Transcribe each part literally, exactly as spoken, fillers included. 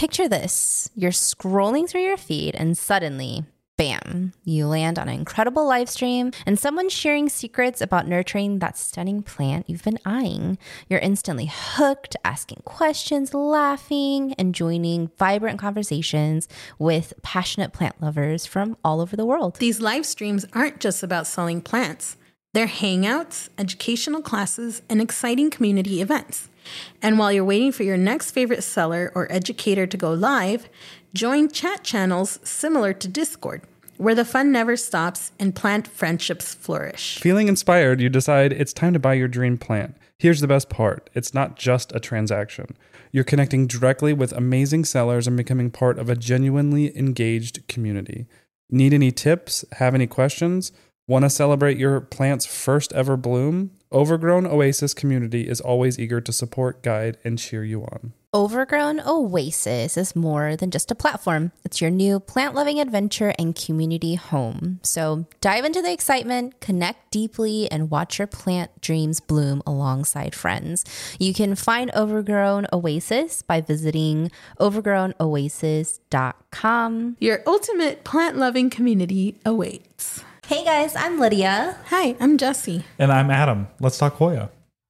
picture this. You're scrolling through your feed and suddenly, bam, you land on an incredible live stream and someone sharing secrets about nurturing that stunning plant you've been eyeing. You're instantly hooked, asking questions, laughing, and joining vibrant conversations with passionate plant lovers from all over the world. These live streams aren't just about selling plants. They're hangouts, educational classes, and exciting community events. And while you're waiting for your next favorite seller or educator to go live, join chat channels similar to Discord, where the fun never stops and plant friendships flourish. Feeling inspired, you decide it's time to buy your dream plant. Here's the best part. It's not just a transaction. You're connecting directly with amazing sellers and becoming part of a genuinely engaged community. Need any tips? Have any questions? Want to celebrate your plant's first ever bloom? Overgrown Oasis community is always eager to support, guide, and cheer you on. Overgrown Oasis is more than just a platform. It's your new plant-loving adventure and community home. So dive into the excitement, connect deeply, and watch your plant dreams bloom alongside friends. You can find Overgrown Oasis by visiting overgrown oasis dot com. Your ultimate plant-loving community awaits. Hey guys, I'm Lydia. Hi, I'm Jessie. And I'm Adam. Let's talk Hoya.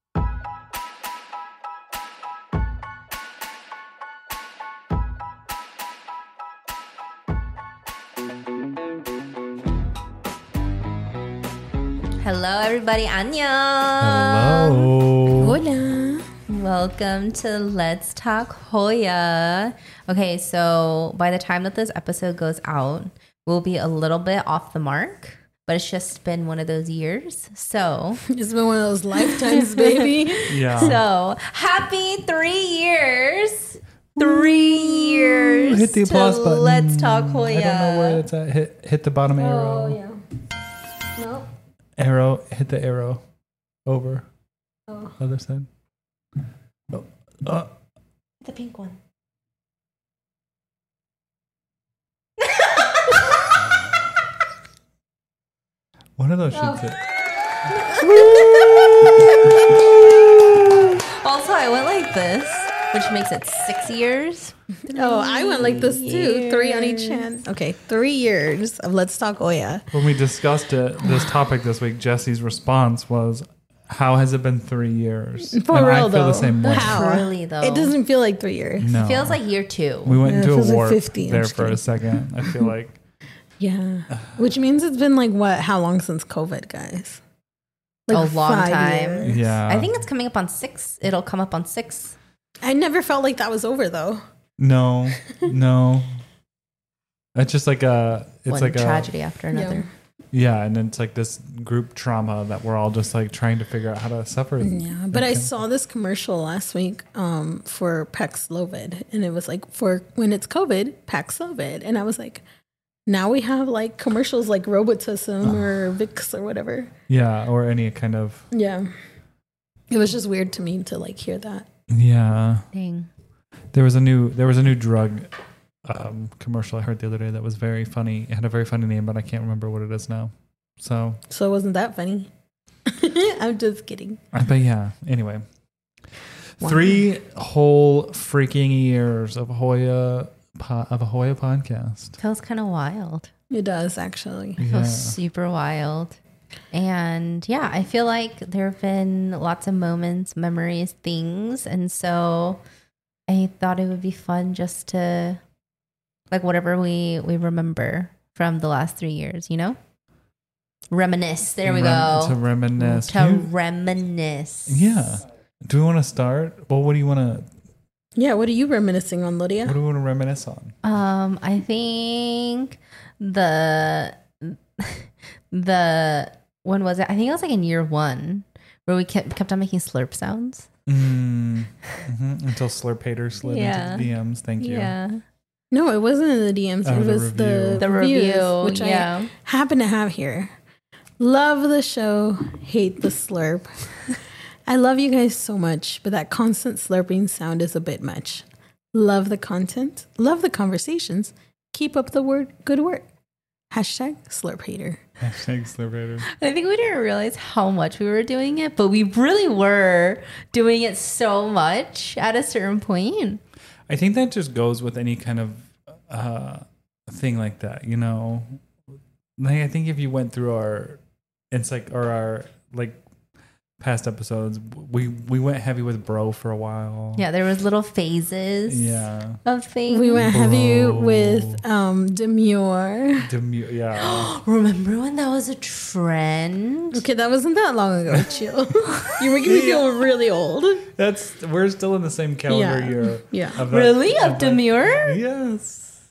Hello everybody, annyeong. Hello. Hola. Welcome to Let's Talk Hoya. Okay, so by the time that this episode goes out, we'll be a little bit off the mark. But it's just been one of those years. So It's been one of those lifetimes, baby. Yeah. So happy three years. Three years. Hit the applause to button. Let's Talk Hoya. I don't know where it's at. Hit, hit the bottom arrow. Oh, yeah. No. Arrow. Hit the arrow. Over. Oh. Other side. Oh. Uh. The pink one. One of those should fit. Also, I went like this, which makes it six years. Oh, I went like this too. Three on each hand. Okay, three years of Let's Talk Hoya. When we discussed it, this topic this week, Jesse's response was, how has it been three years? For and real, I feel though. the same way. How? Truly, though. It doesn't feel like three years. No. It feels like year two. We went Yeah, it into feels a like warp fifty. I'm there just for a kidding. second. I feel like Yeah. Which means it's been like what? How long since COVID, guys? A long five time. years. yeah. I think it's coming up on six. It'll come up on six. I never felt like that was over though. no, no. It's just like a. It's One like tragedy after another. a. Yeah, and it's like this group trauma that we're all just like trying to figure out how to suffer. Yeah, but I Okay. saw this commercial last week um, for Paxlovid, and it was like for when it's COVID, Paxlovid, and I was like, now we have like commercials like Robitussin or Vicks or whatever. Yeah, or any kind of. Yeah, it was just weird to me to like hear that. Yeah, Dang. there was a new there was a new drug um, commercial I heard the other day that was very funny. It had a very funny name, but I can't remember what it is now. So, So it wasn't that funny. I'm just kidding. uh, but yeah. Anyway, Wow. three whole freaking years of Hoya po- of a Hoya podcast. Feels kind of wild. It does actually. It Yeah. feels super wild. And yeah, I feel like there have been lots of moments, memories, things. And so I thought it would be fun just to, like, whatever we, we remember from the last three years, you know? Reminisce. There we Rem- go. To reminisce. To You- reminisce. yeah. Do we want to start? Well, what do you want to? Yeah, what are you reminiscing on, Lydia? What do we want to reminisce on? Um, I think the the when was it? I think it was like in year one where we kept kept on making slurp sounds. Mm, mhm. Until Slurpator slid Yeah. into the D Ms. Thank you. Yeah, No, it wasn't in the D Ms. Oh, it the was review. the the reviews, review. which yeah, I happen to have here. Love the show, hate the slurp. I love you guys so much, but that constant slurping sound is a bit much. Love the content, love the conversations. Keep up the word, good work. Hashtag slurp hater. Hashtag Slurpator. I think we didn't realize how much we were doing it, but we really were doing it so much at a certain point. I think that just goes with any kind of uh, thing like that, you know. Like, I think if you went through our insight or our like past episodes, we we went heavy with bro for a while. Yeah, there was little phases. Yeah. Of things. We went heavy Bro. with um, demure. Demu- yeah. Remember when that was a trend? Okay, that wasn't that long ago. Chill. You're making me feel really old. That's we're still in the same calendar Yeah. year. Yeah. of that- Really? Of that- demure? Yes.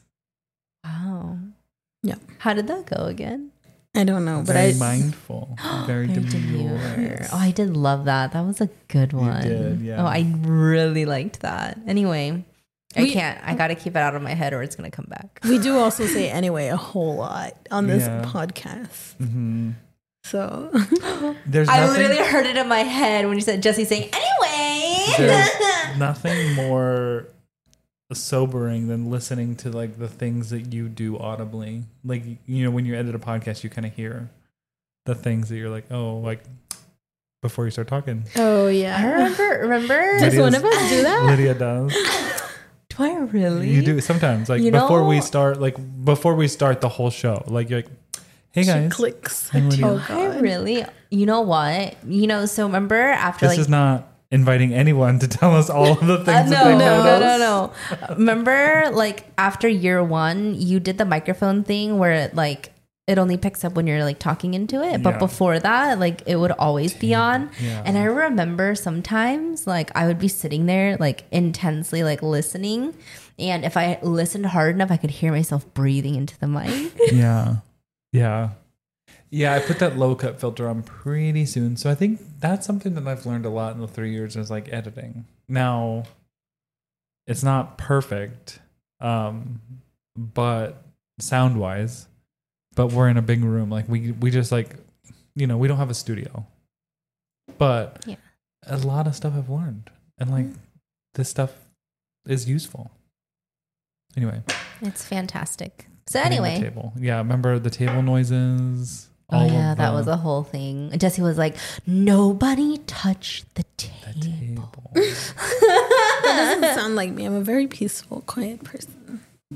Wow. Yeah. How did that go again? I don't know, but Very I mindful. Very, Very demure. demure. Oh, I did love that. That was a good one. did, yeah. Oh, I really liked that. Anyway, I We- can't. I got to keep it out of my head or it's going to come back. we do also say anyway a whole lot on this Yeah. podcast. hmm So There's I nothing, literally heard it in my head when you said Jesse saying, anyway. there's nothing more sobering than listening to like the things that you do audibly. Like, you know, when you edit a podcast, you kind of hear the things that you're like, oh, like before you start talking. oh I yeah. remember, remember? Does Lydia's- one of us do that? Lydia does. Do I really? You do sometimes, like You before we know- start, like before we start the whole show, like you're like, hey She guys, clicks. I'm Lydia. Oh I god. really? You know what? You know, so remember after this like is not inviting anyone to tell us all of the things Uh, that no, they no, know. no, no, no. Remember, like after year one, you did the microphone thing where it like it only picks up when you're like talking into it, but Yeah. before that, like it would always be on. Yeah. And I remember sometimes, like I would be sitting there, like intensely, like listening, and if I listened hard enough, I could hear myself breathing into the mic. Yeah. Yeah. Yeah, I put that low cut filter on pretty soon. So I think that's something that I've learned a lot in the three years is like editing. Now, it's not perfect, um, but sound wise, but we're in a big room. Like we, we just like, you know, we don't have a studio, but Yeah. a lot of stuff I've learned and like this stuff is useful. Anyway. It's fantastic. So Hitting the anyway. table. Yeah, remember the table noises? Oh All yeah, of that the- was a whole thing. And Jesse was like, "Nobody touch the table." the table. That doesn't sound like me. I'm a very peaceful, quiet person.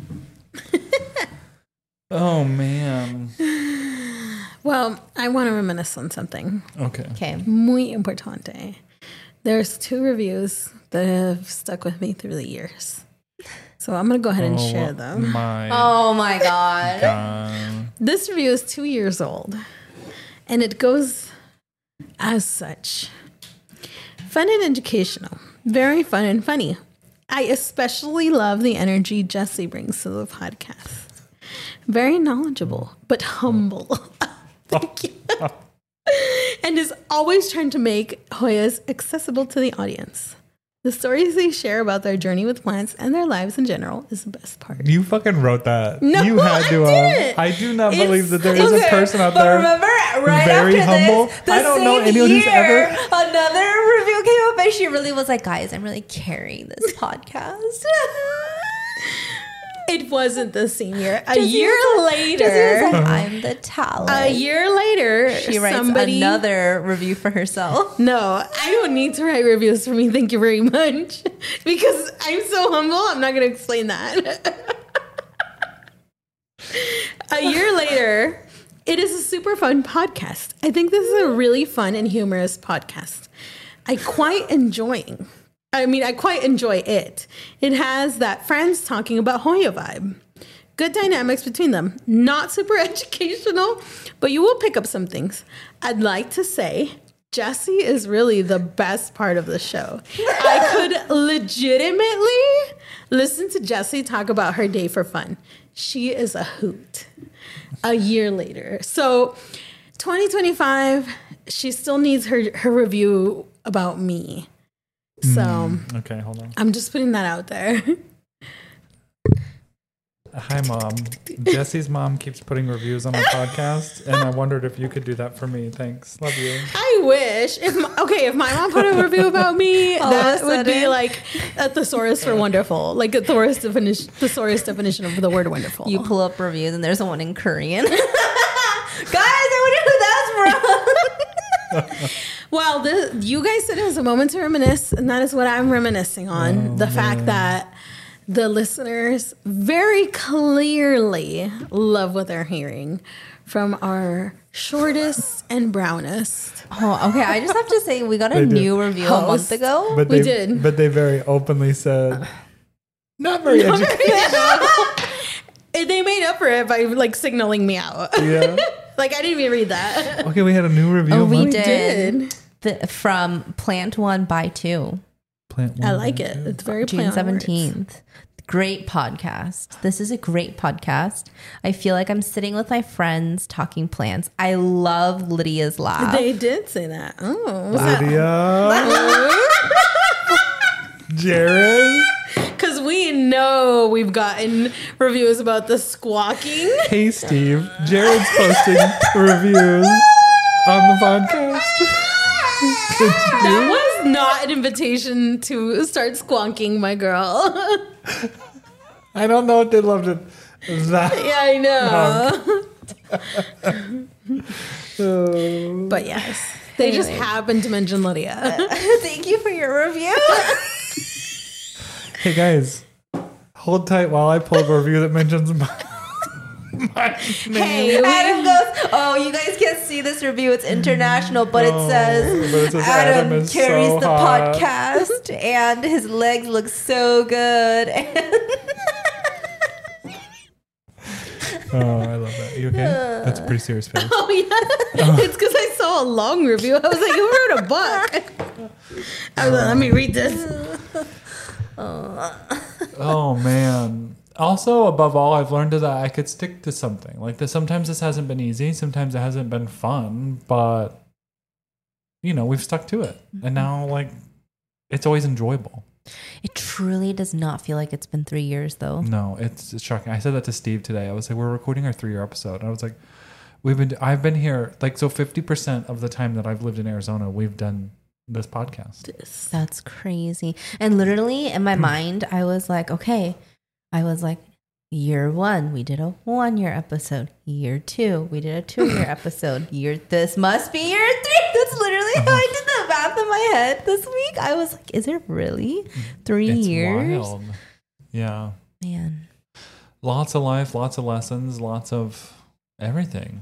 Oh man. Well, I want to reminisce on something Okay. Okay. muy importante. There's two reviews that have stuck with me through the years. So I'm going to go ahead and Oh, share them. My Oh my god. God. This review is two years old, and it goes as such. Fun and educational. Very fun and funny. I especially love the energy Jesse brings to the podcast. Very knowledgeable, but humble. Thank you. And is always trying to make Hoyas accessible to the audience. The stories they share about their journey with plants and their lives in general is the best part. You fucking wrote that. No, you had I to. have. didn't. I do not It's- believe that there is a Okay, person out but there. remember, right very after humble. this, the I don't know same anyone who's year, ever- another review came up, and she really was like, "Guys, I'm really carrying this podcast." It wasn't the same year. A Jesse year was like- later, Jesse was like, I'm the talent. a year later, she writes somebody, another review for herself. No, I don't need to write reviews for me. Thank you very much. Because I'm so humble, I'm not going to explain that. A year later, it is a super fun podcast. I think this is a really fun and humorous podcast. I quite enjoying. I mean, I quite enjoy it. It has that friends talking about Hoya vibe. Good dynamics between them. Not super educational, but you will pick up some things. I'd like to say Jessie is really the best part of the show. I could legitimately listen to Jessie talk about her day for fun. She is a hoot. A year later. So twenty twenty-five, she still needs her, her review about me. So Mm, okay, hold on. I'm just putting that out there. Hi, Mom. Jesse's mom keeps putting reviews on our podcast, and I wondered if you could do that for me. Thanks. Love you. I wish. If my, okay, if my mom put a review about me, All that of a would be sudden. like a thesaurus for wonderful, like a thesaurus definition, thesaurus definition of the word wonderful. You pull up reviews, and there's one in Korean. Guys, I wonder who that's from. Well, this, you guys said it was a moment to reminisce, and that is what I'm reminiscing on. Oh, the fact man. that the listeners very clearly love what they're hearing from our shortest and brownest. Oh, okay. I just have to say, we got a They did. new review a month Host. ago. But We they, did. But they very openly said, not very educated. And they made up for it by like signaling me out. Yeah. Like I didn't even read that. Okay, we had a new review. Oh, of we mine. did. did. The, from Plant One by Two, Plant I one, like one, it. two. It's very June play on words. seventeenth. Great podcast. This is a great podcast. I feel like I'm sitting with my friends talking plants. I love Lydia's laugh. They did say that. Oh, was that? Lydia. Jared. Because we know we've gotten reviews about the squawking. Hey, Steve. Jared's posting reviews on the podcast. Could you? That was not an invitation to start squonking, my girl. I don't know if they loved it. That. Yeah, I know. Oh. But yes, they just Anyway. happened to mention Lydia. Thank you for your review. Hey, guys. Hold tight while I pull up a review that mentions my, my name. Hey, we- Adam goes, oh, you guys can't see this review. It's international, but it Oh, says, but it says Adam, Adam is carries so the hot." podcast and his legs look so good. Oh, I love that. You okay? That's a pretty serious face. Oh yeah, it's because I saw a long review. I was like, "Who wrote a book?" I was like, "Let me read this." Oh man. Also, above all, I've learned that I could stick to something. Like this, sometimes this hasn't been easy, sometimes it hasn't been fun, but you know, we've stuck to it. And now like it's always enjoyable. It truly does not feel like it's been three years, though. No, it's, it's shocking. I said that to Steve today. I was like, we're recording our three year episode. And I was like, we've been I've been here like so fifty percent of the time that I've lived in Arizona, we've done this podcast. That's crazy. And literally in my mind, I was like, okay, I was like, year one, we did a one year episode. Year two, we did a two year episode. Year, this must be year three. That's literally how I did the math in my head this week. I was like, is it really three It's years? wild. Yeah. Man. Lots of life, lots of lessons, lots of everything.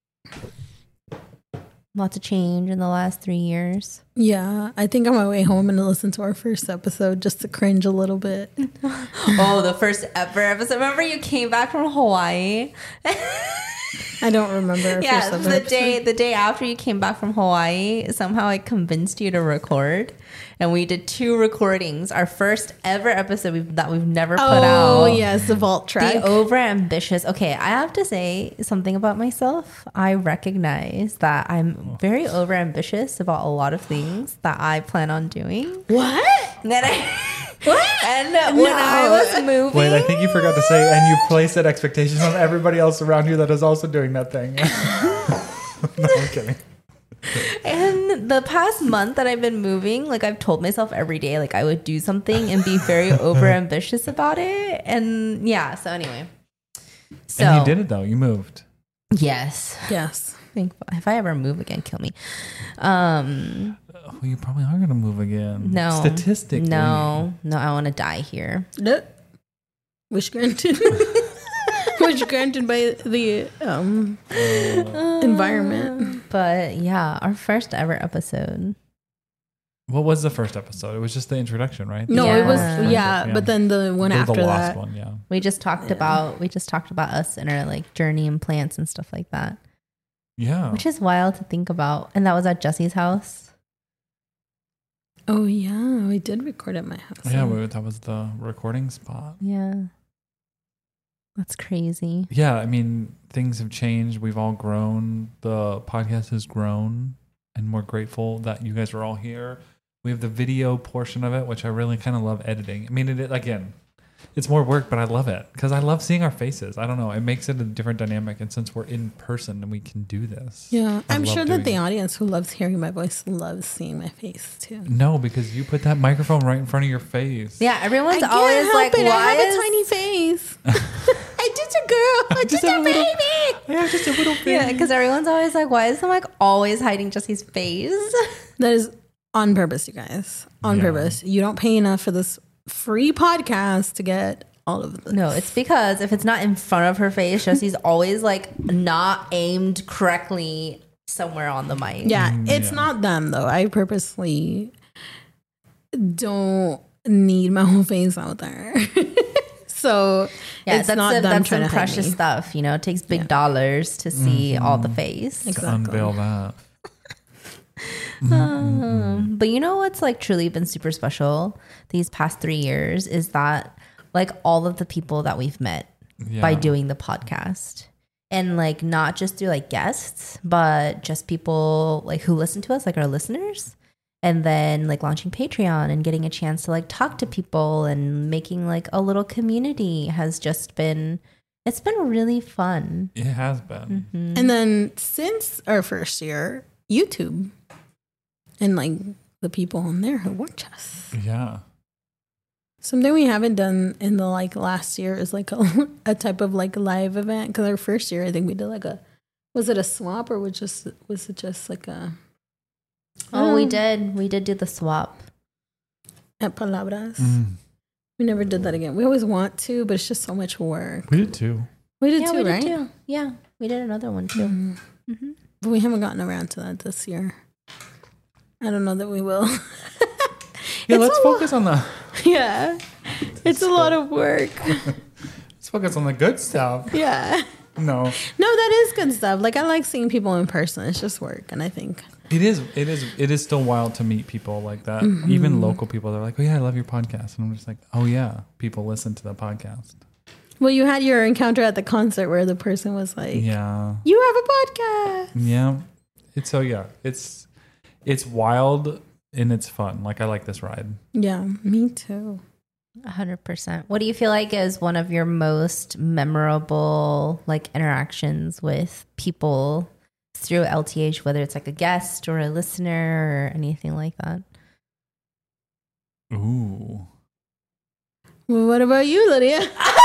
Lots of change in the last three years. Yeah, I think on my way home I'm gonna listen to our first episode just to cringe a little bit. Oh, the first ever episode. Remember you came back from Hawaii? I don't remember. Our Yeah, first ever the episode. day the day after you came back from Hawaii, somehow I convinced you to record, and we did two recordings. Our first ever episode we've, that we've never put out. Oh yes, the vault track. The over ambitious. Okay, I have to say something about myself. I recognize that I'm very over ambitious about a lot of things that I plan on doing. what? And then I. What? And uh, when I was moving, Wait, I think you forgot to say, and you place that expectation on everybody else around you that is also doing that thing. No, I'm kidding. and the past month that I've been moving, like I've told myself every day, like I would do something and be very over ambitious about it. And yeah, so anyway. So And you did it though. You moved. Yes. Yes. Think if I ever move again, kill me. Um Oh, you probably are going to move again. no. Statistically. No. No, I want to die here. Nope. Wish granted. Wish granted by the um environment. But yeah, our first ever episode. What was the first episode? It was just the introduction, right? No, it was yeah, Yeah. but then the one The- after the last that. one, yeah. We just talked about we just talked about us and our like journey and plants and stuff like that. Yeah. Which is wild to think about. And that was at Jesse's house. Oh yeah, we did record at my house. Yeah, we, that was the recording spot. Yeah. That's crazy. Yeah, I mean, things have changed. We've all grown. The podcast has grown, and we're grateful that you guys are all here. We have the video portion of it, which I really kind of love editing. I mean, it again, it's more work, but I love it because I love seeing our faces. I don't know. It makes it a different dynamic. And since we're in person and we can do this. Yeah, I I'm love sure doing that the it. audience who loves hearing my voice loves seeing my face too. No, because you put that microphone right in front of your face. Yeah, everyone's I can't always help like, it. I why have is- a tiny face. I'm just a girl. I'm just, just a a little- baby. Yeah, just a little bit. Yeah, because everyone's always like, why is the mic always hiding Jesse's face? That is on purpose, you guys. On Yeah. purpose. You don't pay enough for this free podcast to get all of this. No, it's because if it's not in front of her face, Jesse's always like not aimed correctly somewhere on the mic. Yeah, it's Yeah. not them though. I purposely don't need my whole face out there. So Yeah, it's that's not the, them that's trying some to hide precious me. stuff. You know, it takes big dollars to see all the face. To Exactly. unveil that. Um, but you know what's like truly been super special these past three years is that like all of the people that we've met Yeah. by doing the podcast. And like not just through like guests, but just people like who listen to us, like our listeners. And then like launching Patreon and getting a chance to like talk to people and making like a little community has just been, it's been really fun. It has been. Mm-hmm. And then since our first year, YouTube and like the people on there who watch us. Yeah. Something we haven't done in the like last year is like a, a type of like live event. Because our first year, I think we did like a, was it a swap or was just was it just like a? Oh, we um, did. We did do the swap. At Palabras. Mm. We never did that again. We always want to, but it's just so much work. We did too. We did yeah, too, we right? did too. Yeah, we did another one too. Mm. Mm-hmm. But we haven't gotten around to that this year. I don't know that we will. Yeah, It's let's a focus on the Yeah. It's a lot of work. let's focus on the good stuff. Yeah. No. No, that is good stuff. Like I like seeing people in person. It's just work. And I think It is it is it is still wild to meet people like that. Mm-hmm. Even local people, they're like, "Oh yeah, I love your podcast." And I'm just like, "Oh yeah, people listen to the podcast." well, you had your encounter at the concert where the person was like, Yeah. you have a podcast. Yeah. It's so yeah. It's it's wild and it's fun. Like I like this ride. Yeah, me too. A hundred percent. What do you feel like is one of your most memorable like interactions with people through L T H, whether it's like a guest or a listener or anything like that? Ooh. Well, what about you, Lydia?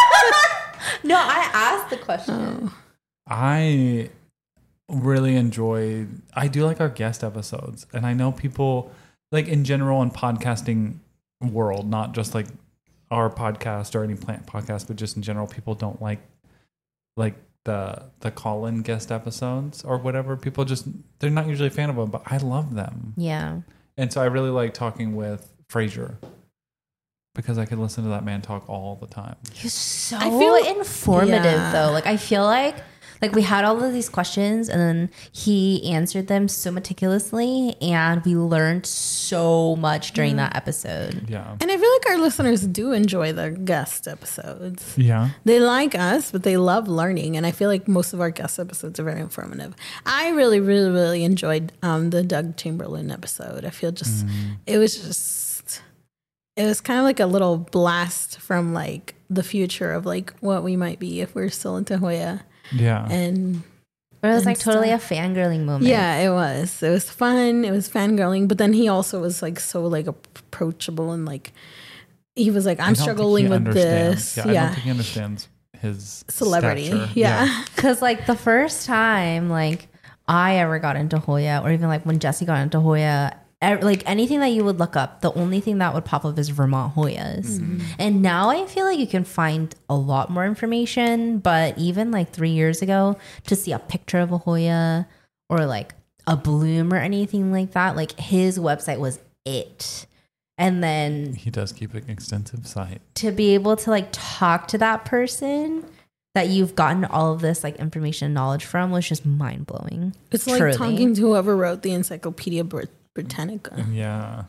No, I asked the question. Oh. I really enjoy I do like our guest episodes, and I know people like in general in podcasting world, not just like our podcast or any plant podcast, but just in general, people don't like like the the call-in guest episodes or whatever. People just they're not usually a fan of them, but I love them. Yeah. And so I really like talking with Fraser because I could listen to that man talk all the time. He's so I feel- informative Yeah. though. Like I feel like like we had all of these questions and then he answered them so meticulously and we learned so much during that episode. Yeah. And I feel like our listeners do enjoy their guest episodes. Yeah. They like us, but they love learning. And I feel like most of our guest episodes are very informative. I really, really, really enjoyed um, the Doug Chamberlain episode. I feel just, it was just, it was kind of like a little blast from like the future of like what we might be if we're still in Tahoya. Yeah. And But it was And like totally stuff. a fangirling moment. yeah, it was. It was fun. It was fangirling. But then he also was like so like approachable and like, he was like, I I'm don't think struggling he with understands. this. Yeah, I Yeah. don't think he understands his Celebrity. stature. Yeah. Cause like the first time like I ever got into Hoya or even like when Jesse got into Hoya, ev- like anything that you would look up, the only thing that would pop up is Vermont Hoyas. And now I feel like you can find a lot more information, but even like three years ago to see a picture of a Hoya or like a bloom or anything like that, like his website was it. And then He does keep an extensive site. to be able to like talk to that person that you've gotten all of this like information and knowledge from was just mind blowing. It's like Truly. talking to whoever wrote the Encyclopedia Brit- Britannica. Yeah.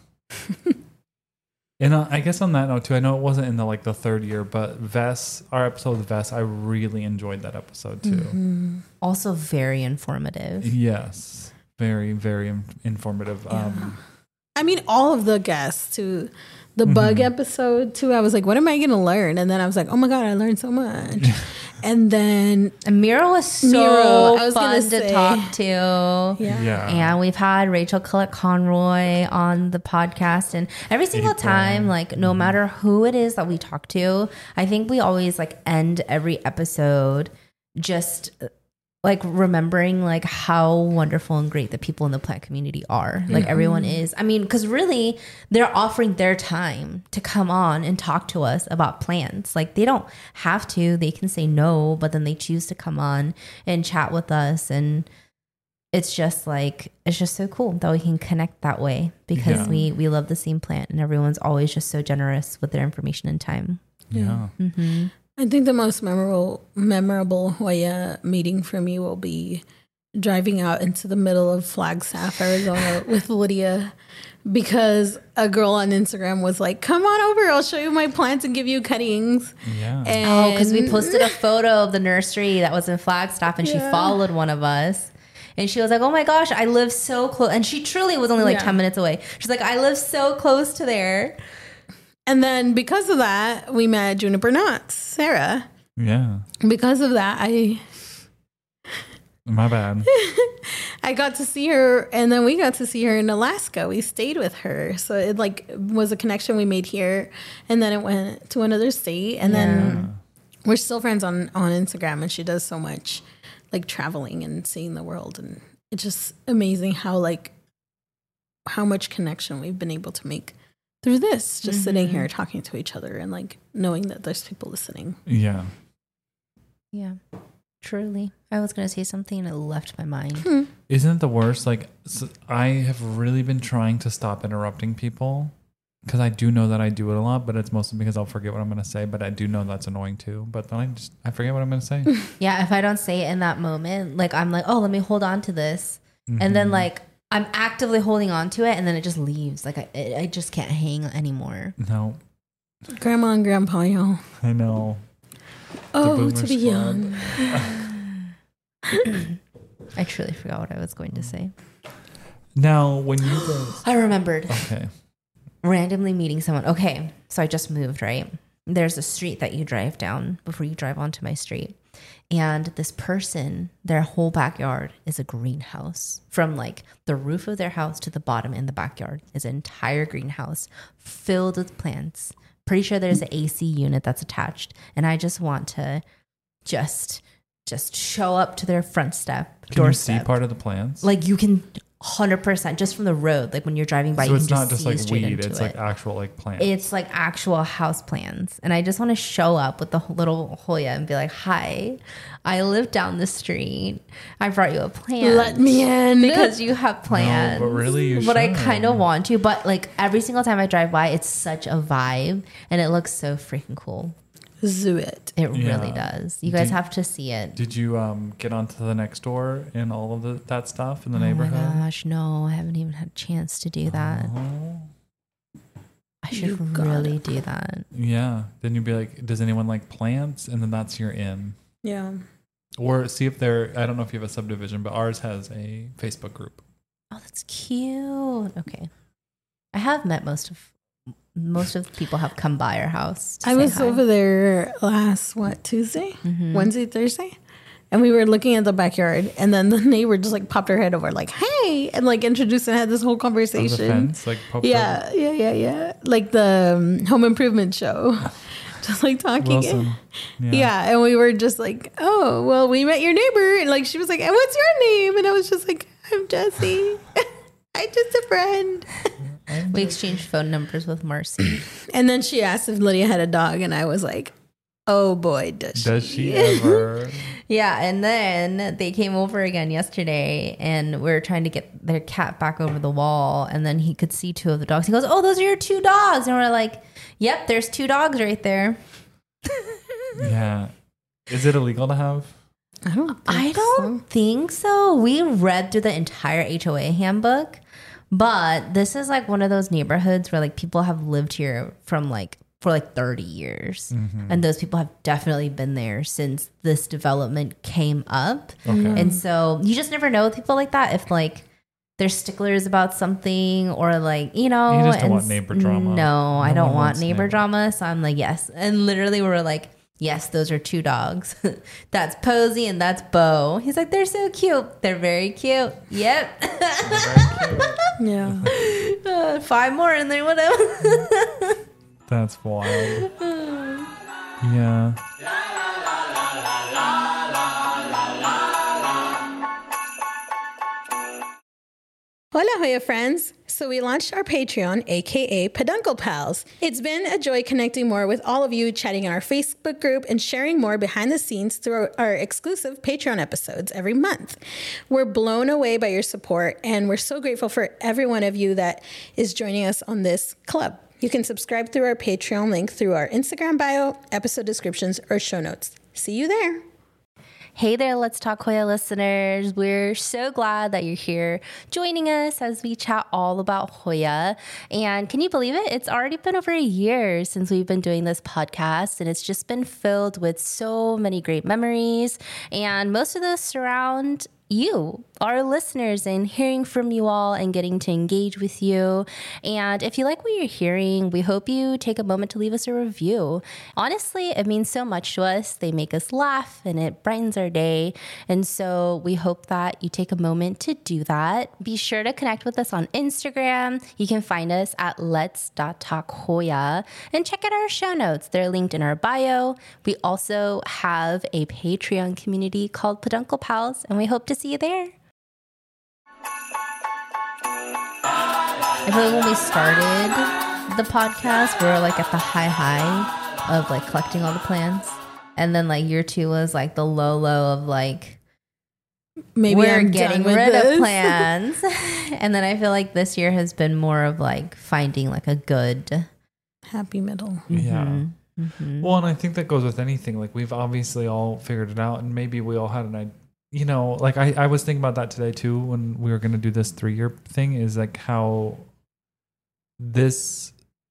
And uh, I guess on that note too, I know it wasn't in the like the third year, but Vess, our episode with Vess, I really enjoyed that episode too. Mm-hmm. Also very informative. Yes, very very in- informative. Um, I mean, all of the guests to the bug episode too. I was like, what am I going to learn? And then I was like, oh my God, I learned so much. And then, And Mira was so Mira, I was fun gonna to say. talk to. yeah. yeah, And we've had Rachel Collette Conroy on the podcast, and every single April. time, like no matter who it is that we talk to, I think we always like end every episode just like remembering like how wonderful and great the people in the plant community are. Like mm-hmm. everyone is. I mean, because really they're offering their time to come on and talk to us about plants. Like they don't have to, they can say no, but then they choose to come on and chat with us. And it's just like, it's just so cool that we can connect that way because yeah. we, we love the same plant and everyone's always just so generous with their information and time. Yeah. Mm-hmm. I think the most memorable memorable Hoya meeting for me will be driving out into the middle of Flagstaff, Arizona with Lydia because a girl on Instagram was like, come on over, I'll show you my plants and give you cuttings. Yeah. And oh, because we posted a photo of the nursery that was in Flagstaff and yeah. she followed one of us. And she was like, oh my gosh, I live so close. And she truly was only like yeah. ten minutes away. She's like, I live so close to there. And then because of that, we met Juniper Knots, Sarah. Yeah. Because of that, I... My bad. I got to see her, and then we got to see her in Alaska. We stayed with her. So it like was a connection we made here, and then it went to another state. And yeah. then we're still friends on, on Instagram, and she does so much like traveling and seeing the world. And it's just amazing how like how much connection we've been able to make through this, just mm-hmm. sitting here talking to each other and like knowing that there's people listening. Yeah. Yeah. Truly. I was going to say something and it left my mind. Hmm. Isn't it the worst? Like so I have really been trying to stop interrupting people because I do know that I do it a lot, but it's mostly because I'll forget what I'm going to say, but I do know that's annoying too. But then I just, I forget what I'm going to say. Yeah. If I don't say it in that moment, like I'm like, oh, let me hold on to this. Mm-hmm. And then like, I'm actively holding on to it and then it just leaves. Like I, I just can't hang anymore. No. Grandma and Grandpa, y'all. I know. Oh, to be young. I truly forgot what I was going to say. Now, when you guys... I remembered. Okay. Randomly meeting someone. Okay, so I just moved, right? There's a street that you drive down before you drive onto my street. And this person, their whole backyard is a greenhouse. From like the roof of their house to the bottom in the backyard is an entire greenhouse filled with plants. Pretty sure there's an A C unit that's attached. And I just want to just just show up to their front step, Can doorstep. you see part of the plants? Like you can one hundred percent just from the road. Like when you're driving by, so you it's can not just just see like weed. into It's it. like actual like plants. It's like actual house plants. And I just want to show up with the little Hoya and be like, hi, I live down the street. I brought you a plant. Let me in. Because you have plants. No, but really you But I should. kind of want to. But like every single time I drive by, it's such a vibe. And it looks so freaking cool. Zoo it. It Yeah. really does. You guys Did- have to see it. Did you um get onto the next door and all of the, that stuff in the Oh neighborhood? my gosh, no. I haven't even had a chance to do that. Oh. I should You got really it. do that. Yeah. Then you'd be like, does anyone like plants? And then that's your in. Yeah. Or see if they're, I don't know if you have a subdivision, but ours has a Facebook group. Oh, that's cute. Okay. I have met most of most of the people have come by our house. to I say was hi. over there last, what, Tuesday? Mhm. Wednesday, Thursday? And we were looking at the backyard, and then the neighbor just like popped her head over, like, hey, and like introduced and had this whole Of the conversation. fence, like poked Yeah, yeah, yeah, yeah. Like the um, home improvement show. Just like over. talking. Wilson. Yeah. Yeah. And we were just like, oh, well, we met your neighbor. And like, she was like, and what's your name? And I was just like, I'm Jessie. I'm just a friend. We exchanged phone numbers with Marcy. And then she asked if Lydia had a dog. And I was like, oh boy, does she. Does she ever? Yeah, and then they came over again yesterday and we were trying to get their cat back over the wall, and then he could see two of the dogs. He goes, oh, those are your two dogs. And we're like, yep, there's two dogs right there. Yeah. Is it illegal to have? I don't think I don't so. think so. We read through the entire H O A handbook, but this is like one of those neighborhoods where like people have lived here from like for like thirty years. Mhm. And those people have definitely been there since this development came up. Okay. And so you just never know with people like that if like they're sticklers about something or like, you know. You just don't and want neighbor drama. No, I No don't one want wants neighbor neighbor. drama. So I'm like, yes. And literally we were like, yes, those are two dogs. That's Posey and that's Bo. He's like, they're so cute. They're very cute. Yep. Yeah. Uh, five more in there, whatever. That's wild. Yeah. Hola, Hoya friends. So we launched our Patreon, aka Peduncle Pals. It's been a joy connecting more with all of you, chatting in our Facebook group, and sharing more behind the scenes through our exclusive Patreon episodes every month. We're blown away by your support, and we're so grateful for every one of you that is joining us on this club. You can subscribe through our Patreon link through our Instagram bio, episode descriptions, or show notes. See you there. Hey there, Let's Talk Hoya listeners. We're so glad that you're here joining us as we chat all about Hoya. And can you believe it? It's already been over a year since we've been doing this podcast, and it's just been filled with so many great memories. And most of those surround you, our listeners, and hearing from you all and getting to engage with you. And if you like what you're hearing, we hope you take a moment to leave us a review. Honestly, it means so much to us. They make us laugh and it brightens our day. And so we hope that you take a moment to do that. Be sure to connect with us on Instagram. You can find us at lets dot talk hoya and check out our show notes. They're linked in our bio. We also have a Patreon community called Peduncle Pals, and we hope to see you there. I feel like when we started the podcast, we were like at the high high of like collecting all the plants, and then like year two was like the low low of like Maybe we're I'm getting done with rid this. of plants. And then I feel like this year has been more of like finding like a good Happy middle. Yeah. Mhm. Well, and I think that goes with anything. Like we've obviously all figured it out, and maybe we all had an idea. You know, like I, I was thinking about that today too when we were going to do this three year thing, is like how this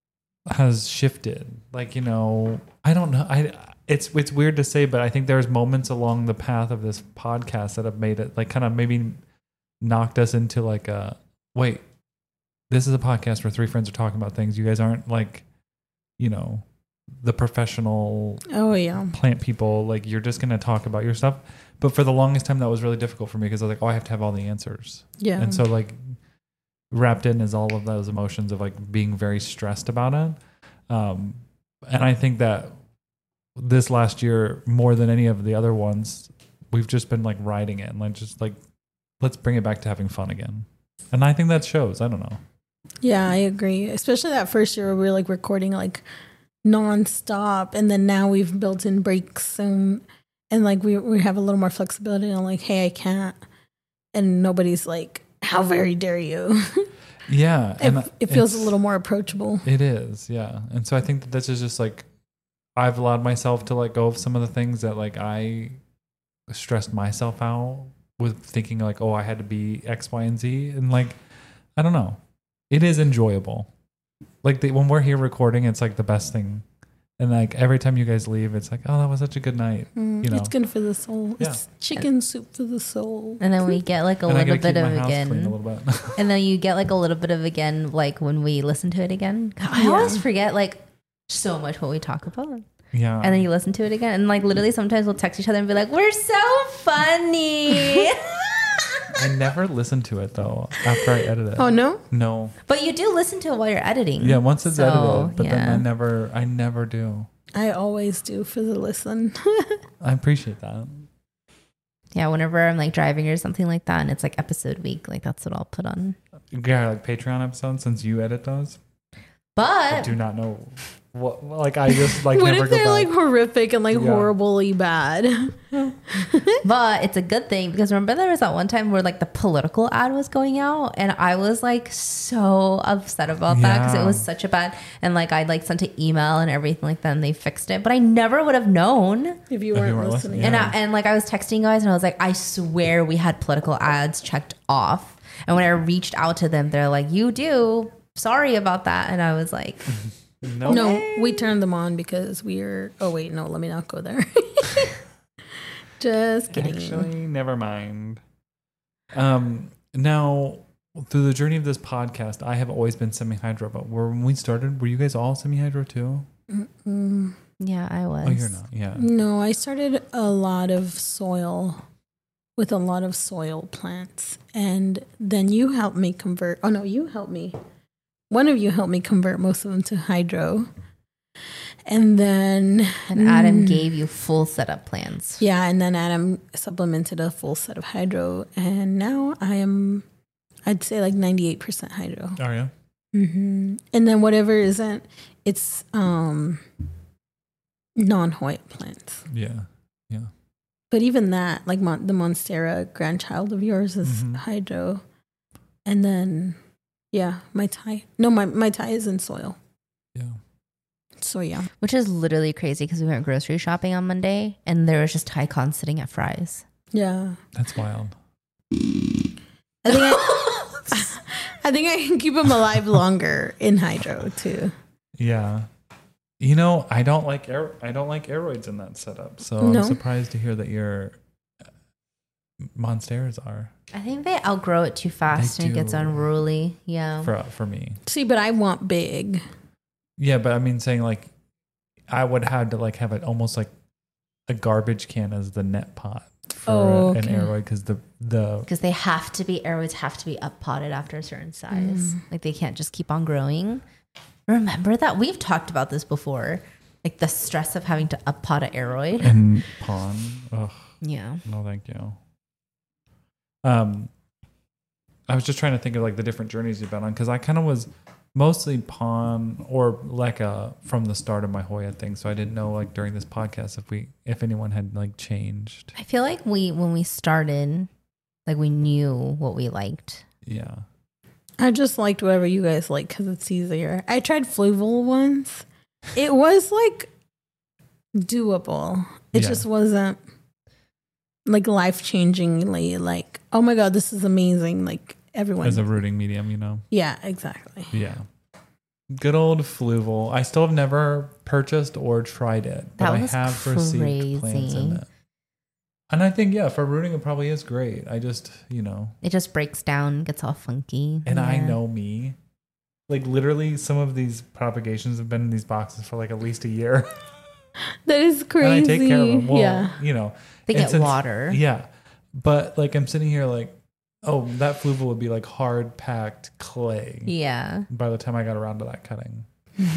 has shifted. Like, you know, I don't know. I it's it's weird to say, but I think there's moments along the path of this podcast that have made it like kind of maybe knocked us into like a wait, this is a podcast where three friends are talking about things. You guys aren't like, you know, the professional Oh, yeah. plant people. Like you're just going to talk about your stuff. But for the longest time, that was really difficult for me because I was like, oh, I have to have all the answers. Yeah. And so like wrapped in is all of those emotions of like being very stressed about it. Um, and I think that this last year, more than any of the other ones, we've just been like riding it and like just like, let's bring it back to having fun again. And I think that shows. I don't know. Yeah, I agree. Especially that first year where we were like recording like nonstop, and then now we've built in breaks and and like we we have a little more flexibility on like, hey, I can't, and nobody's like, how very dare you. Yeah. it, and it feels a it's- little more approachable. It is, yeah. And so I think that this is just like, I've allowed myself to let go of some of the things that like I stressed myself out with thinking like, oh, I had to be X, Y, and Z. And like, I don't know. It is enjoyable. Like the, when we're here recording, it's like the best thing. And like every time you guys leave, it's like, oh, that was such a good night. Mm, you know? It's good for the soul. Yeah. It's chicken soup for the soul. And then we get like a And I little gotta bit keep of my house clean a again. little bit. And then you get like a little bit of again, like when we listen to it again. God, I Yeah. always forget like so much what we talk about. Yeah. And then you listen to it again. And like literally sometimes we'll text each other and be like, we're so funny. I never listen to it though after I edit it. Oh, no? No. But you do listen to it while you're editing. Yeah, once it's So, edited, but then I yeah. never, I never do. I always do for the listen. I appreciate that. Yeah, whenever I'm like driving or something like that and it's like episode week, like that's what I'll put on. Yeah, like Patreon episodes since you edit those. I But do not know what. Like I just like What never if go they're back. like horrific and like Yeah. horribly bad? but it's a good thing because remember there was that one time where like the political ad was going out and I was like so upset about that because it Yeah. was such a bad and like I like sent an email and everything like that and they fixed it. But I never would have known. If you you weren't weren't listening. listening, And Yeah. I, and like I was texting guys and I was like, I swear we had political ads checked off. And when I reached out to them, they're like, you do. Sorry about that. And I was like, no, No, we turned them on because we're. Oh wait, no, let me not go there. Just kidding. actually, never mind. Um, now through the journey of this podcast, I have always been semi-hydro. But were, when we started, were you guys all semi-hydro too? Mm, yeah, I was. Oh, you're not. Yeah. no, I started a lot of soil with a lot of soil plants, and then you helped me convert. Oh no, you helped me. One of you helped me convert most of them to hydro, and then And Adam Mm. gave you full setup plans. Yeah, and then Adam supplemented a full set of hydro, and now I am I'd say like ninety-eight percent hydro. Oh yeah. Mm-hmm. And then whatever isn't, it's um, non-Hoya plants. Yeah. Yeah. But even that, like Mon- the Monstera grandchild of yours is Mhm. hydro. And then, yeah, my Thai. No, my, my Thai is in soil. Yeah. So, yeah. Which is literally crazy because we went grocery shopping on Monday and there was just Tycon sitting at Fry's. Yeah. That's wild. I think I, I think I can keep them alive longer in hydro, too. Yeah. You know, I don't like air, I don't like aeroids in that setup. So No. I'm surprised to hear that your Monsteras are I think they outgrow it too fast They and it gets do. unruly. Yeah. for for me. See, but I want big. Yeah, but I mean saying like I would have to like have it almost like a garbage can as the net pot for Oh, an okay. aeroid because the the Because they have to be, aeroids have to be up potted after a certain size. Like they can't just keep on growing. Remember that? We've talked about this before. Like the stress of having to up pot an aeroid. and pawn. Ugh, Yeah. no, thank you. Um, I was just trying to think of like the different journeys you've been on because I kind of was mostly pawn or Leka from the start of my Hoya thing. So I didn't know like during this podcast if we if anyone had like changed. I feel like we, when we started, like we knew what we liked. Yeah. I just liked whatever you guys like because it's easier. I tried Fluval once. It was like doable. It Yeah. just wasn't like life changingly like, oh my God, this is amazing. Like everyone. As a rooting medium, you know. Yeah, exactly. Yeah. Good old Fluval. I still have never purchased or tried it, but That I was have received plants in crazy. it. And I think, yeah, for rooting, it probably is great. I just, you know, It just breaks down, gets all funky. and I Yeah. know me. Like, literally, some of these propagations have been in these boxes for like at least a year. That is And crazy. I take care of them. Well, yeah. you know, They and get since- water. Yeah. But like, I'm sitting here like, oh, that Fluval would be like hard packed clay Yeah. by the time I got around to that cutting.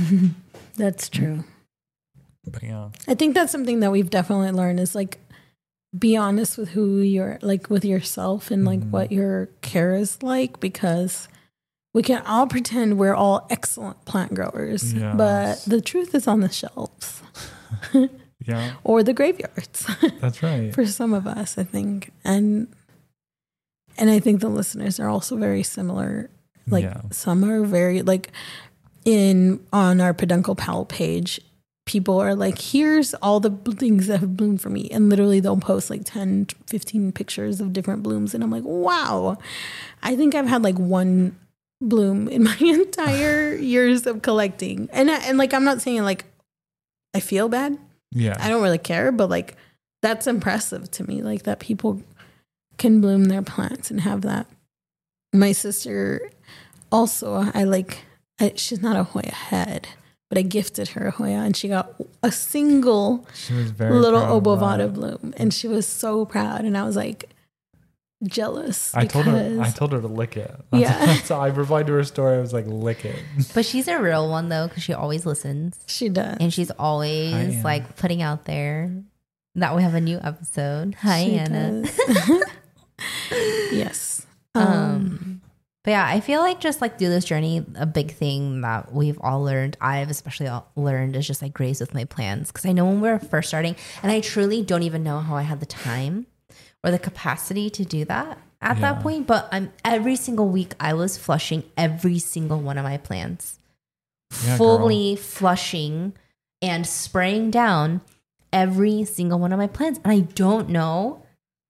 That's true. But yeah. I think that's something that we've definitely learned is like be honest with who you're like with yourself and like Mhm. what your care is like because we can all pretend we're all excellent plant growers, Yes. but the truth is on the shelves Yeah. or the graveyards That's right. for some of us, I think. And and I think the listeners are also very similar. Like Yeah. some are very like in on our Peduncle Pal page, people are like, here's all the bl- things that have bloomed for me. And literally they'll post like ten, fifteen pictures of different blooms. And I'm like, wow, I think I've had like one bloom in my entire years of collecting. And, I, and like, I'm not saying like, I feel bad. Yeah. I don't really care, but like, that's impressive to me. Like that people can bloom their plants and have that. My sister also, I like, I, she's not a Hoya head, but I gifted her a Hoya and she got a single She was very little proud of obovata that. bloom. And she was so proud. And I was like jealous. I told her because- I told her to lick it. That's, Yeah. that's how I replied to her story. I was like, lick it. But she's a real one though, because she always listens. she does. And she's always Anna. like putting out there that we have a new episode. Hi, She Anna. does. Yes. Um, Um, but yeah, I feel like just like through this journey, a big thing that we've all learned, I've especially all learned, is just like graze with my plans. Because I know when we were first starting, and I truly don't even know how I had the time or the capacity to do that at Yeah. that point. But I'm every single week I was flushing every single one of my plants, Yeah, fully flushing and spraying down every single one of my plants. And I don't know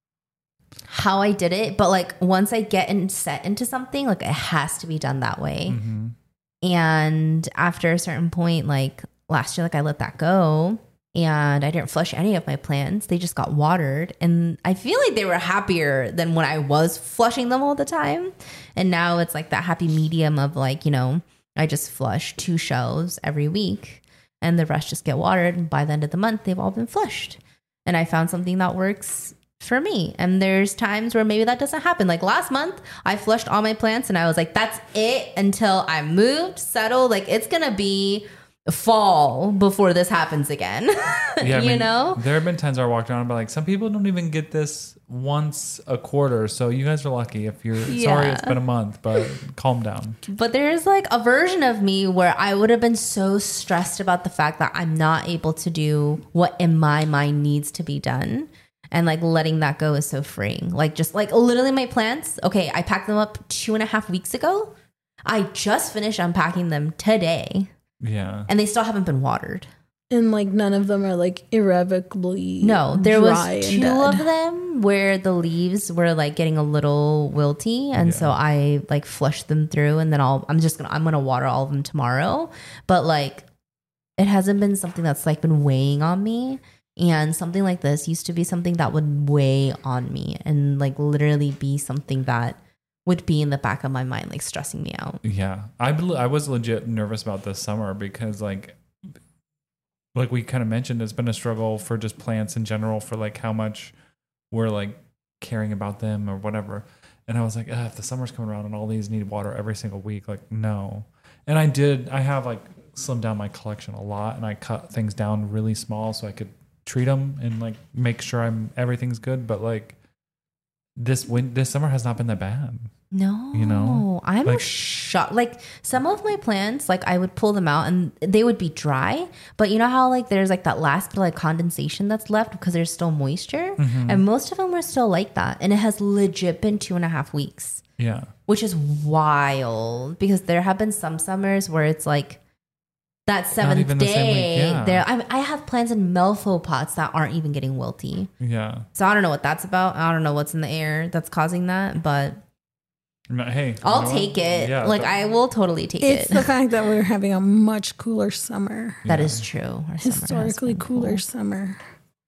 how I did it, but like once I get in set into something, like it has to be done that way. Mhm. And after a certain point, like last year, like I let that go and I didn't flush any of my plants. They just got watered. And I feel like they were happier than when I was flushing them all the time. And now it's like that happy medium of like, you know, I just flush two shelves every week and the rest just get watered. And by the end of the month, they've all been flushed. And I found something that works for me. And there's times where maybe that doesn't happen. Like last month, I flushed all my plants and I was like, that's it until I moved, settled. Like it's going to be fall before this happens again. Yeah, I you mean, know? there have been times where I walked around and be like, some people don't even get this once a quarter. So you guys are lucky if you're sorry Yeah. it's been a month, but calm down. But there's like a version of me where I would have been so stressed about the fact that I'm not able to do what in my mind needs to be done. And like letting that go is so freeing. Like just like literally my plants. Okay, I packed them up two and a half weeks ago. I just finished unpacking them today. Yeah. And they still haven't been watered. And like none of them are like irrevocably No, there was dry and two dead. of them where the leaves were like getting a little wilty, and Yeah. so I like flushed them through, and then I'll I'm just gonna I'm gonna water all of them tomorrow. But like, it hasn't been something that's like been weighing on me, and something like this used to be something that would weigh on me and like literally be something that would be in the back of my mind, like stressing me out. Yeah. I bel- I was legit nervous about this summer because like like we kind of mentioned, it's been a struggle for just plants in general for like how much we're like caring about them or whatever. And I was like, ah, if the summer's coming around and all these need water every single week, like no. And I did, I have like slimmed down my collection a lot, and I cut things down really small so I could treat them and like make sure I'm everything's good. But like this win this summer has not been that bad. No, You know, I'm like- shocked. Like some of my plants, like I would pull them out and they would be dry, but you know how like there's like that last bit of like condensation that's left because there's still moisture, Mm-hmm. and most of them were still like that, and it has legit been two and a half weeks, Yeah. which is wild because there have been some summers where it's like that seventh even the same week, day. yeah. There, I, I have plants in Melpho pots that aren't even getting wilty, Yeah. so I don't know what that's about. I don't know what's in the air that's causing that, but. No, hey, you I'll know take what? it. Yeah, like don't- I will totally take It's it. the fact that we're having a much cooler summer. That Yeah. is true. Our summer has Historically been cooler cool. summer.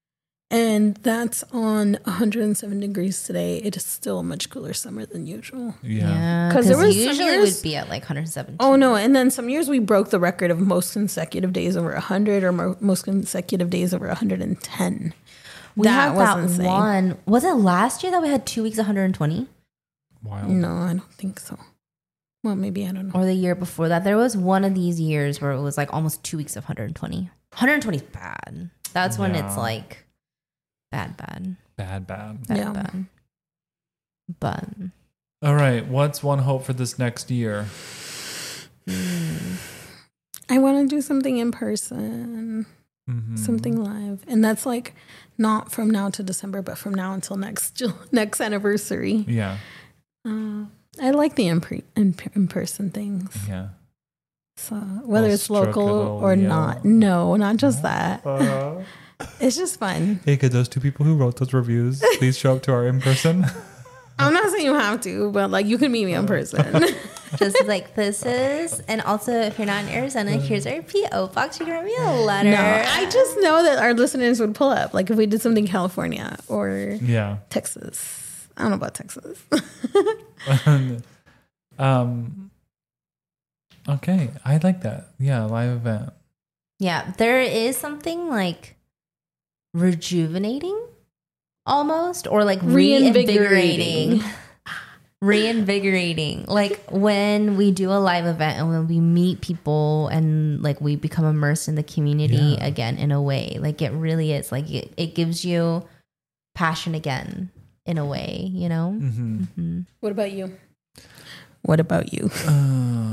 And that's on one hundred seven degrees today. It is still a much cooler summer than usual. Yeah. Yeah, 'Cause because there was some usually it years- would be at like one hundred seventeen. Oh no! And then some years we broke the record of most consecutive days over one hundred, or mo- most consecutive days over one hundred ten. we that had was that insane. one. Was it last year that we had two weeks one hundred twenty, Wild. No, I don't think so. Well, maybe I don't know. or the year before that? There was one of these years where it was like almost two weeks of one hundred twenty. one hundred twenty is bad. That's when it's Yeah. like bad, bad, Bad, bad. bad, Yeah. bad. But All right. What's one hope for this next year? I want to do something in person, Mhm. something live, and that's like not from now to December, but from now until next Ju- next anniversary. Yeah. Uh, I like the in in, in person things. Yeah. So whether I'll it's stroke local a little or yellow. not, no, not just that. Uh, It's just fun. hey, could those two people who wrote those reviews please show up to our in person? I'm not saying you have to, but like you can meet me in person. just like this is, and also if you're not in Arizona, here's our P O box. You can write me a letter. No, I just know that our listeners would pull up, like if we did something in California or Yeah. Texas. I don't know about Texas. um. Okay, I like that. Yeah, live event. Yeah, there is something like rejuvenating almost, or like reinvigorating. Reinvigorating. Like when we do a live event and when we meet people and like we become immersed in the community Yeah. again in a way. Like it really is. Like it, it gives you passion again in a way, you know? Mm-hmm. Hmm. What about you? What about you? Uh,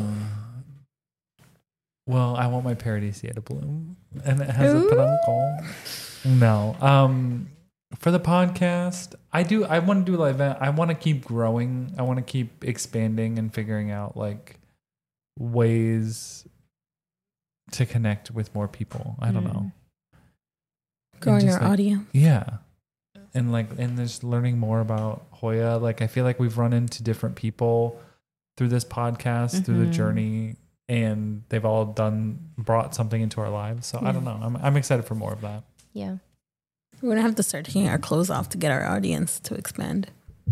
well, I want my Paradisia to bloom, and it has a peduncle. No, um, for the podcast, I do. I want to do live event. I want to keep growing. I want to keep expanding and figuring out like ways to connect with more people. I don't Mm. know. Growing just, our like, audience. Yeah. And like, and just learning more about Hoya. Like, I feel like we've run into different people through this podcast, through the Mhm. journey, and they've all done, brought something into our lives. So I don't know. I'm, I'm excited for more of that. Yeah. We're gonna have to start taking our clothes off to get our audience to expand.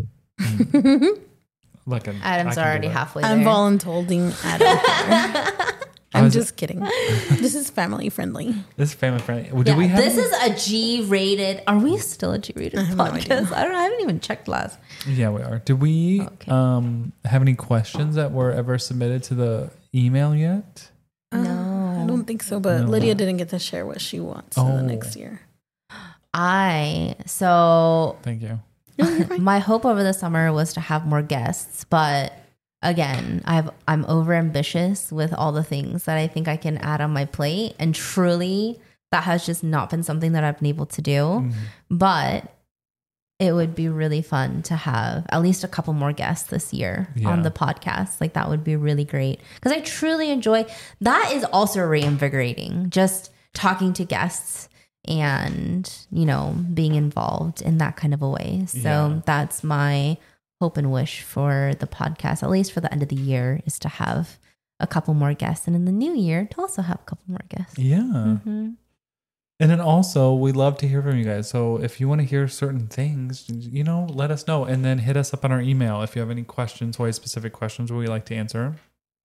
Look, I'm, Adam's I can do already that. halfway I'm there. voluntolding Adam. here. I I'm was- just kidding. This is family friendly. This is family friendly. Did Yeah, we have this is a G-rated. Are we still a G-rated I have no idea. podcast? I don't. I haven't even checked last. Yeah, we are. Did we Okay. um have any questions that were ever submitted to the email yet? Uh, No. I don't don't think so, but No. Lydia didn't get to share what she wants in Oh. the next year. I so Thank you. my hope over the summer was to have more guests, but again, I've I'm over ambitious with all the things that I think I can add on my plate, and truly that has just not been something that I've been able to do. Mhm. But it would be really fun to have at least a couple more guests this year Yeah. on the podcast. Like that would be really great because I truly enjoy that. Is also reinvigorating, just talking to guests and, you know, being involved in that kind of a way. So Yeah. that's my hope and wish for the podcast, at least for the end of the year, is to have a couple more guests, and in the new year to also have a couple more guests. Yeah. Mm-hmm. And then also, we love to hear from you guys. So if you want to hear certain things, you know, let us know. And then hit us up on our email if you have any questions, Hoya specific questions we like to answer.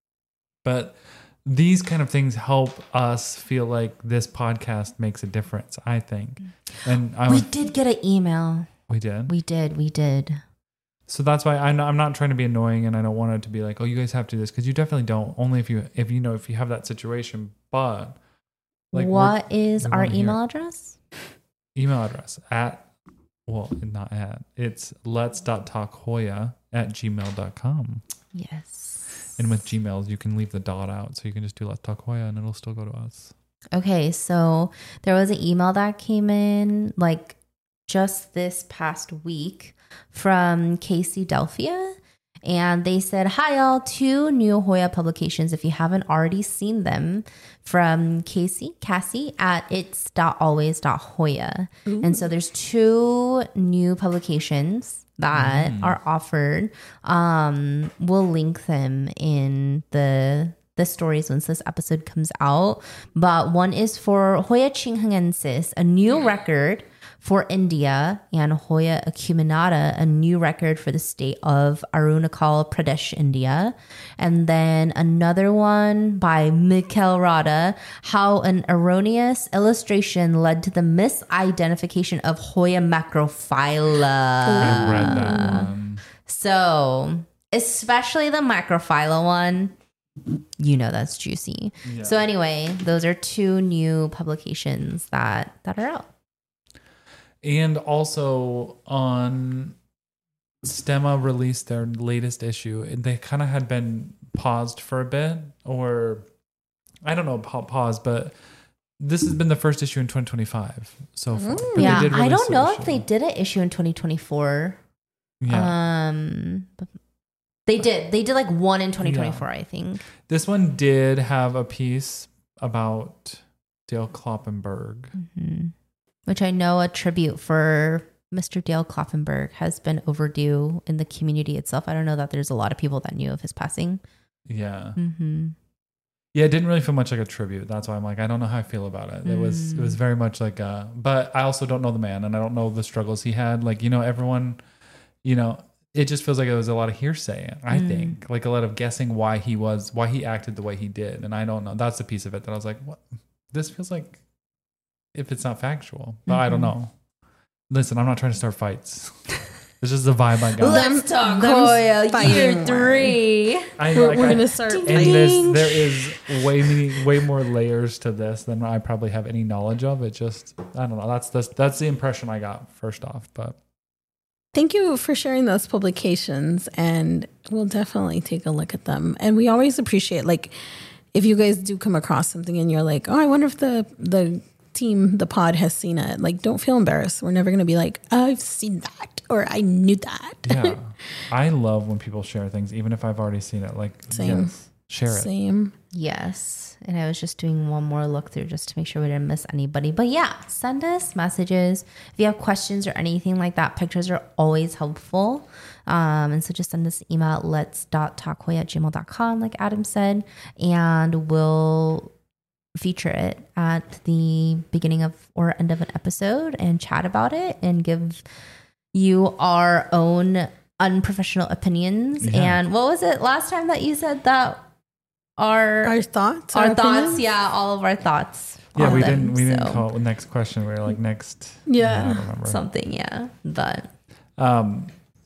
But these kind of things help us feel like this podcast makes a difference, I think. And I We would- did get an email. we did. We did. We did. So that's why I'm not, I'm not trying to be annoying, and I don't want it to be like, oh, you guys have to do this, because you definitely don't. Only if you if you know if you have that situation. But like, we're- What is we our wanna hear email it. address? email address at well not at it's let's.talkhoya at gmail dot com. Yes. And with Gmails you can leave the dot out, so you can just do let's talk Hoya and it'll still go to us. Okay, so there was an email that came in like just this past week from Casey Delphia. And they said, hi, all, two new Hoya publications if you haven't already seen them, from Casey, Cassie at it's dot always dot hoya. And so there's two new publications that Mm. are offered. Um, we'll link them in the the stories once this episode comes out. But one is for Hoya Chinghungensis, a new record for India, and Hoya Acuminata, a new record for the state of Arunachal Pradesh, India. And then another one by Mikkel Rada, how an erroneous illustration led to the misidentification of Hoya macrophylla. I read that one. So, especially the macrophylla one, you know that's juicy. Yeah. So anyway, those are two new publications that that are out. And also on Stemma released their latest issue, and they kind of had been paused for a bit, or I don't know, pa- paused, but this has been the first issue in twenty twenty-five so far. But they Yeah, did I release don't the know issue. if they did an issue in twenty twenty-four. Yeah. Um, but they did. They did like one in twenty twenty-four, I think. This one did have a piece about Dale Kloppenberg. hmm Which I know a tribute for Mister Dale Kloppenberg has been overdue in the community itself. I don't know that there's a lot of people that knew of his passing. Yeah. Mm-hmm. Yeah, it didn't really feel much like a tribute. That's why I'm like, I don't know how I feel about it. It was it was very much like a, but I also don't know the man, and I don't know the struggles he had. Like, you know, everyone, you know, it just feels like it was a lot of hearsay, I Mm. think. Like a lot of guessing why he was, why he acted the way he did. And I don't know. That's the piece of it that I was like, what? This feels like, if it's not factual, but I don't Mhm. know. Listen, I'm not trying to start fights. It's just the vibe I got. Let's talk them Hoya fighting year more. three. I, We're, like, we're I- gonna start Ding, and fighting. this, there is way many, way more layers to this than I probably have any knowledge of. It just, I don't know. That's the that's the impression I got first off. But Thank you for sharing those publications, and we'll definitely take a look at them. And we always appreciate, like, if you guys do come across something and you're like, oh, I wonder if the the team, the pod, has seen it. Like, don't feel embarrassed. We're never going to be like, I've seen that, or I knew that. yeah, I love when people share things, even if I've already seen it. Like, Same. yes, share it. Same. Yes. And I was just doing one more look through just to make sure we didn't miss anybody. But yeah, send us messages. If you have questions or anything like that, pictures are always helpful. Um, and so just send us an email at let's.talkhoya at gmail dot com, like Adam said, and we'll feature it at the beginning of or end of an episode and chat about it and give you our own unprofessional opinions. Yeah. And what was it last time that you said that our Our thoughts. our thoughts, opinions? yeah, all of our thoughts. Yeah, on we them, didn't we didn't so call it next question. We were like next. Yeah. I don't remember. something, yeah. But Um,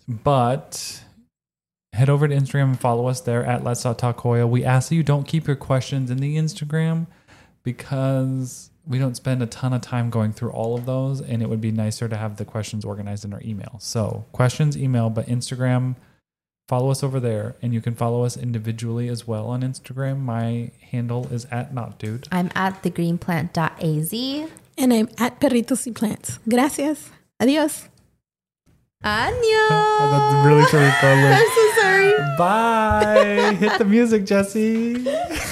but head over to Instagram and follow us there at Let's Not Talk Hoya. We ask that you don't keep your questions in the Instagram, because we don't spend a ton of time going through all of those, and it would be nicer to have the questions organized in our email. So questions, email, but Instagram, follow us over there, and you can follow us individually as well on Instagram. My handle is at notdude. I'm at thegreenplant.az. And I'm at Perritos y Plants. Gracias. Adios. Annyeong. That's really sorry, Carlos. I'm so sorry. Bye. Hit the music, Jesse.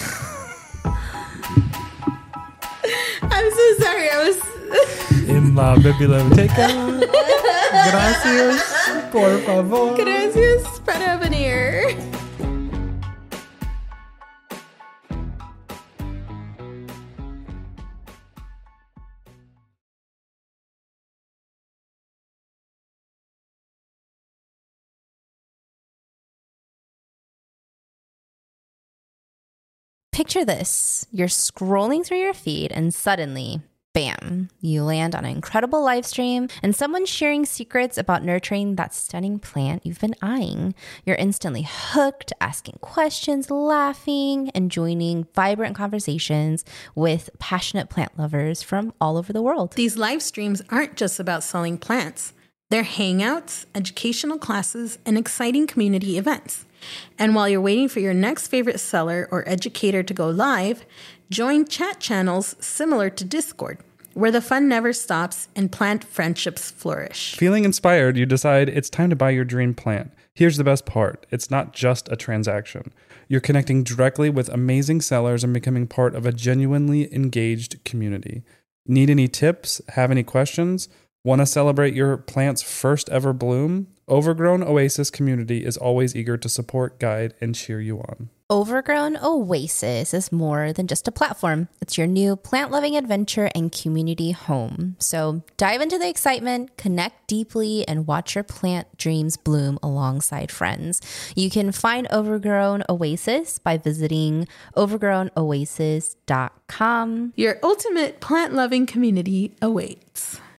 I'm so sorry. I was... In la biblioteca. Gracias, por favor. Gracias para venir. Picture this. You're scrolling through your feed and suddenly, bam, you land on an incredible live stream and someone's sharing secrets about nurturing that stunning plant you've been eyeing. You're instantly hooked, asking questions, laughing, and joining vibrant conversations with passionate plant lovers from all over the world. These live streams aren't just about selling plants. They're hangouts, educational classes, and exciting community events. And while you're waiting for your next favorite seller or educator to go live, join chat channels similar to Discord, where the fun never stops and plant friendships flourish. Feeling inspired, you decide it's time to buy your dream plant. Here's the best part. It's not just a transaction. You're connecting directly with amazing sellers and becoming part of a genuinely engaged community. Need any tips? Have any questions? Want to celebrate your plant's first ever bloom? Overgrown Oasis community is always eager to support, guide, and cheer you on. Overgrown Oasis is more than just a platform. It's your new plant-loving adventure and community home. So dive into the excitement, connect deeply, and watch your plant dreams bloom alongside friends. You can find Overgrown Oasis by visiting overgrown oasis dot com. Your ultimate plant-loving community awaits.